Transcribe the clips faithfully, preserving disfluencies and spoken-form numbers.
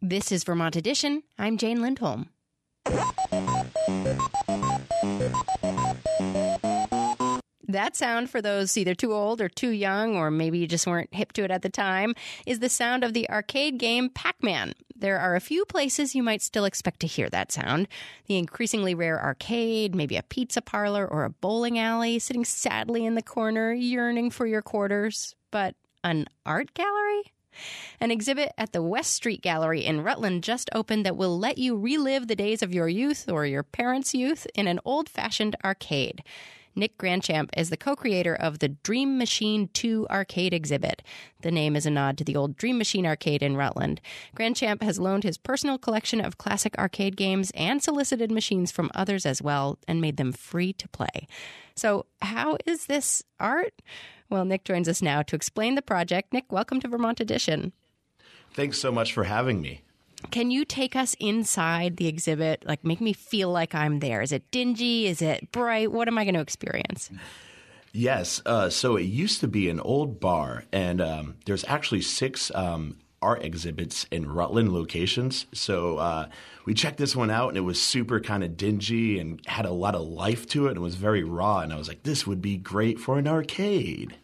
This is Vermont Edition. I'm Jane Lindholm. That sound, for those either too old or too young, or maybe you just weren't hip to it at the time, is the sound of the arcade game Pac-Man. There are a few places you might still expect to hear that sound. The increasingly rare arcade, maybe a pizza parlor or a bowling alley, sitting sadly in the corner, yearning for your quarters. But an art gallery? An exhibit at the West Street Gallery in Rutland just opened that will let you relive the days of your youth or your parents' youth in an old-fashioned arcade. Nick Grandchamp is the co-creator of the Dream Machine two arcade exhibit. The name is a nod to the old Dream Machine arcade in Rutland. Grandchamp has loaned his personal collection of classic arcade games and solicited machines from others as well and made them free to play. So how is this art? Well, Nick joins us now to explain the project. Nick, welcome to Vermont Edition. Thanks so much for having me. Can you take us inside the exhibit? Like, make me feel like I'm there. Is it dingy? Is it bright? What am I going to experience? Yes. Uh, so it used to be an old bar, and um, there's actually six um, art exhibits in Rutland locations. So uh, we checked this one out, and it was super kind of dingy and had a lot of life to it and was very raw. And I was like, this would be great for an arcade.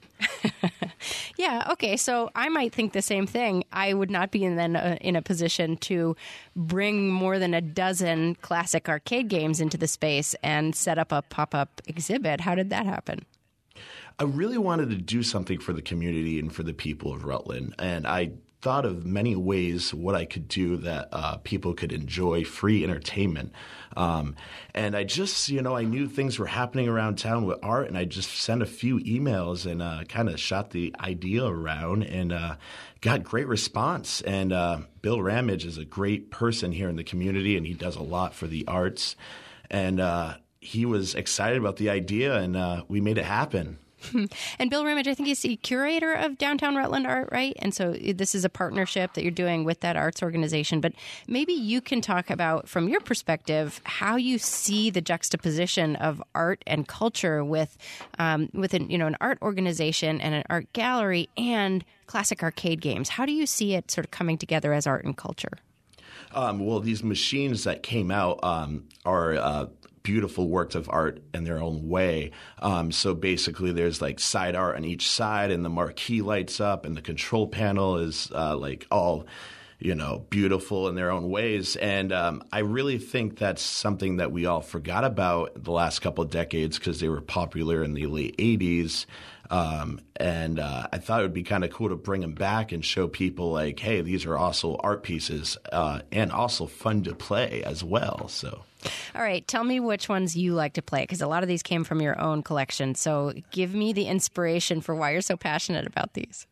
Yeah, okay, so I might think the same thing. I would not be in, then uh, in a position to bring more than a dozen classic arcade games into the space and set up a pop-up exhibit. How did that happen? I really wanted to do something for the community and for the people of Rutland, and I thought of many ways what I could do that uh, people could enjoy free entertainment. Um, and I just, you know, I knew things were happening around town with art, and I just sent a few emails and uh, kind of shot the idea around and uh, got great response. And uh, Bill Ramage is a great person here in the community, and he does a lot for the arts. And uh, he was excited about the idea, and uh, we made it happen. And Bill Ramage, I think he's the curator of Downtown Rutland Art, right? And so this is a partnership that you're doing with that arts organization. But maybe you can talk about, from your perspective, how you see the juxtaposition of art and culture with, um, with an, you know, an art organization and an art gallery and classic arcade games. How do you see it sort of coming together as art and culture? Um, well, these machines that came out um, are uh, beautiful works of art in their own way. Um, so basically there's like side art on each side, and the marquee lights up, and the control panel is uh, like all, you know, beautiful in their own ways. And um, I really think that's something that we all forgot about the last couple of decades because they were popular in the late eighties. Um, and uh, I thought it would be kind of cool to bring them back and show people like, hey, these are also art pieces uh, and also fun to play as well. So, all right, tell me which ones you like to play, because a lot of these came from your own collection. So give me the inspiration for why you're so passionate about these.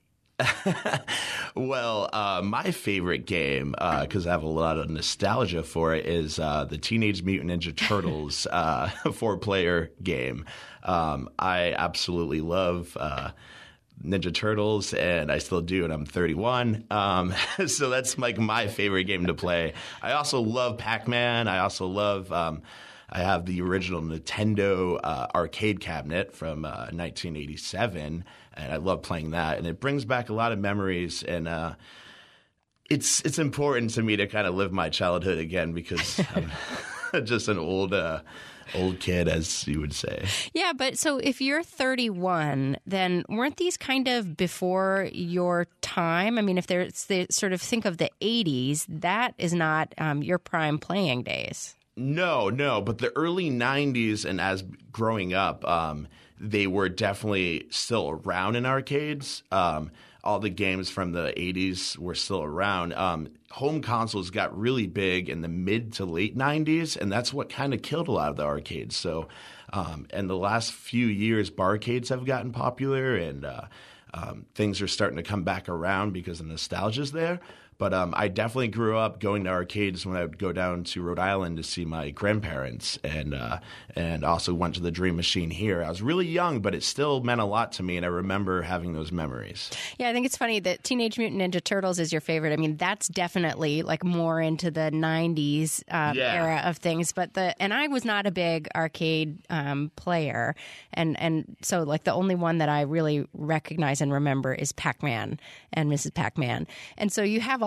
Well, uh, my favorite game, because uh, I have a lot of nostalgia for it, is uh, the Teenage Mutant Ninja Turtles uh, four-player game. Um, I absolutely love uh, Ninja Turtles, and I still do, and I'm thirty-one. Um, so that's like my favorite game to play. I also love Pac-Man. I also love um, – I have the original Nintendo uh, arcade cabinet from uh, nineteen eighty-seven, and I love playing that. And it brings back a lot of memories, and uh, it's it's important to me to kind of live my childhood again because I'm just an old uh, old kid, as you would say. Yeah, but so if you're thirty-one, then weren't these kind of before your time? I mean, if there's the sort of think of the eighties, that is not um, your prime playing days. No, no, but the early nineties and as growing up, um, they were definitely still around in arcades. Um, all the games from the eighties were still around. Um, home consoles got really big in the mid to late nineties, and that's what kind of killed a lot of the arcades. So um, in the last few years, barcades have gotten popular, and uh, um, things are starting to come back around because the nostalgia's there. But um, I definitely grew up going to arcades when I would go down to Rhode Island to see my grandparents, and uh, and also went to the Dream Machine here. I was really young, but it still meant a lot to me, and I remember having those memories. Yeah, I think it's funny that Teenage Mutant Ninja Turtles is your favorite. I mean, that's definitely like more into the nineties um, yeah. era of things. But the and I was not a big arcade um, player, and and so like the only one that I really recognize and remember is Pac-Man and Missus Pac-Man. And so you have all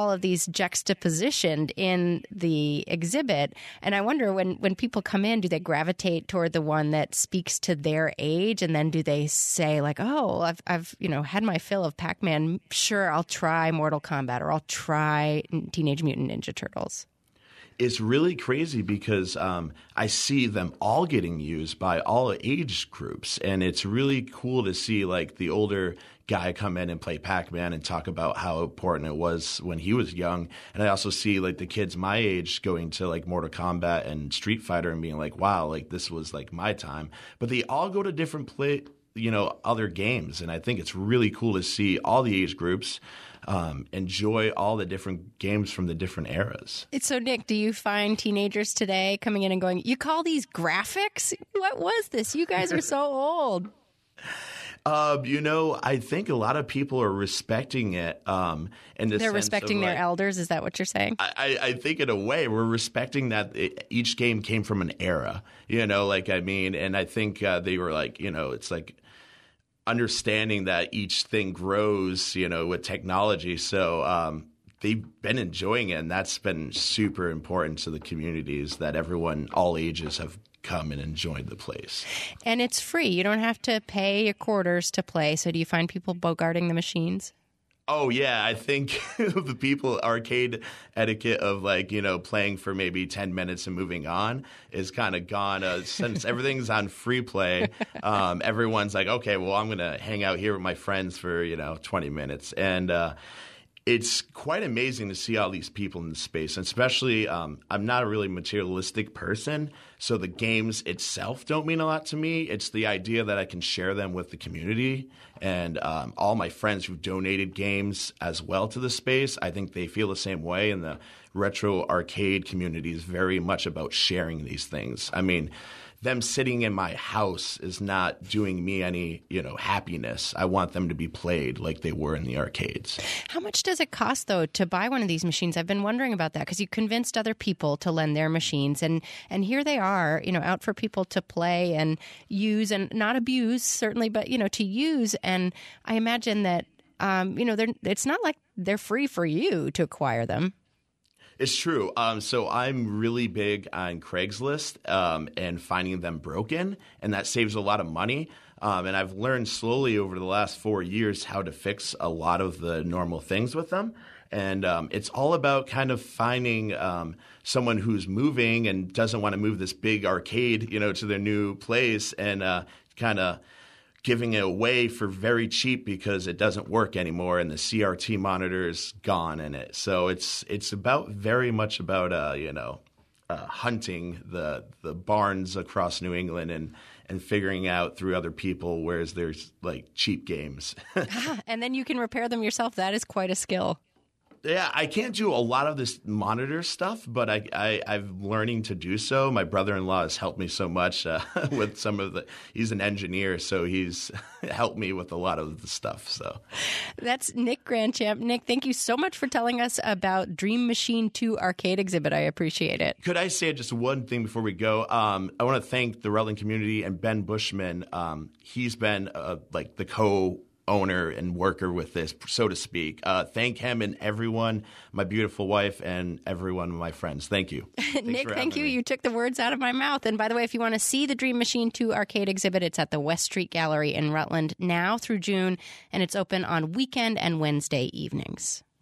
all of these juxtapositioned in the exhibit. And I wonder when, when people come in, do they gravitate toward the one that speaks to their age? And then do they say like, oh, I've, I've you know, had my fill of Pac-Man. Sure, I'll try Mortal Kombat or I'll try Teenage Mutant Ninja Turtles. It's really crazy because um, I see them all getting used by all age groups. And it's really cool to see like the older guy come in and play Pac-Man and talk about how important it was when he was young. And I also see like the kids my age going to like Mortal Kombat and Street Fighter and being like, wow, like this was like my time. But they all go to different play, you know, other games. And I think it's really cool to see all the age groups Um, enjoy all the different games from the different eras. It's so, Nick, do you find teenagers today coming in and going, you call these graphics? What was this? You guys are so old. Uh, you know, I think a lot of people are respecting it. Um, in the They're sense respecting of, their like, elders. Is that what you're saying? I, I think in a way we're respecting that it, each game came from an era, you know, like, I mean, and I think uh, they were like, you know, it's like understanding that each thing grows, you know, with technology. So um, they've been enjoying it, and that's been super important to the communities that everyone, all ages, have come and enjoyed the place. And it's free. You don't have to pay your quarters to play. So do you find people bogarting the machines? Oh, yeah. I think the people arcade etiquette of like, you know, playing for maybe ten minutes and moving on is kind of gone. Uh, since everything's on free play, um, everyone's like, okay, well, I'm going to hang out here with my friends for, you know, twenty minutes. And uh, it's quite amazing to see all these people in the space. And especially, um, I'm not a really materialistic person, so the games itself don't mean a lot to me. It's the idea that I can share them with the community. And um, all my friends who've donated games as well to the space, I think they feel the same way. And the retro arcade community is very much about sharing these things. I mean, them sitting in my house is not doing me any, you know, happiness. I want them to be played like they were in the arcades. How much does it cost, though, to buy one of these machines? I've been wondering about that because you convinced other people to lend their machines. And, and here they are, you know, out for people to play and use and not abuse, certainly, but, you know, to use. And I imagine that, um, you know, they're, it's not like they're free for you to acquire them. It's true. Um, so I'm really big on Craigslist um, and finding them broken, and that saves a lot of money. Um, and I've learned slowly over the last four years how to fix a lot of the normal things with them. And um, it's all about kind of finding um, someone who's moving and doesn't want to move this big arcade, you know, to their new place and uh, kind of giving it away for very cheap because it doesn't work anymore and the C R T monitor is gone in it. So it's it's about very much about uh, you know uh, hunting the the barns across New England and and figuring out through other people where's there's like cheap games. Ah, and then you can repair them yourself. That is quite a skill. Yeah, I can't do a lot of this monitor stuff, but I, I, I'm learning to do so. My brother-in-law has helped me so much uh, with some of the – he's an engineer, so he's helped me with a lot of the stuff. So that's Nick Grandchamp. Nick, thank you so much for telling us about Dream Machine two arcade exhibit. I appreciate it. Could I say just one thing before we go? Um, I want to thank the Rutland community and Ben Bushman. Um, he's been uh, like the co- owner and worker with this, so to speak. Uh, thank him and everyone, my beautiful wife and everyone of my friends. Thank you. Nick, thank you. Me. You took the words out of my mouth. And by the way, if you want to see the Dream Machine two arcade exhibit, it's at the West Street Gallery in Rutland now through June, and it's open on weekend and Wednesday evenings.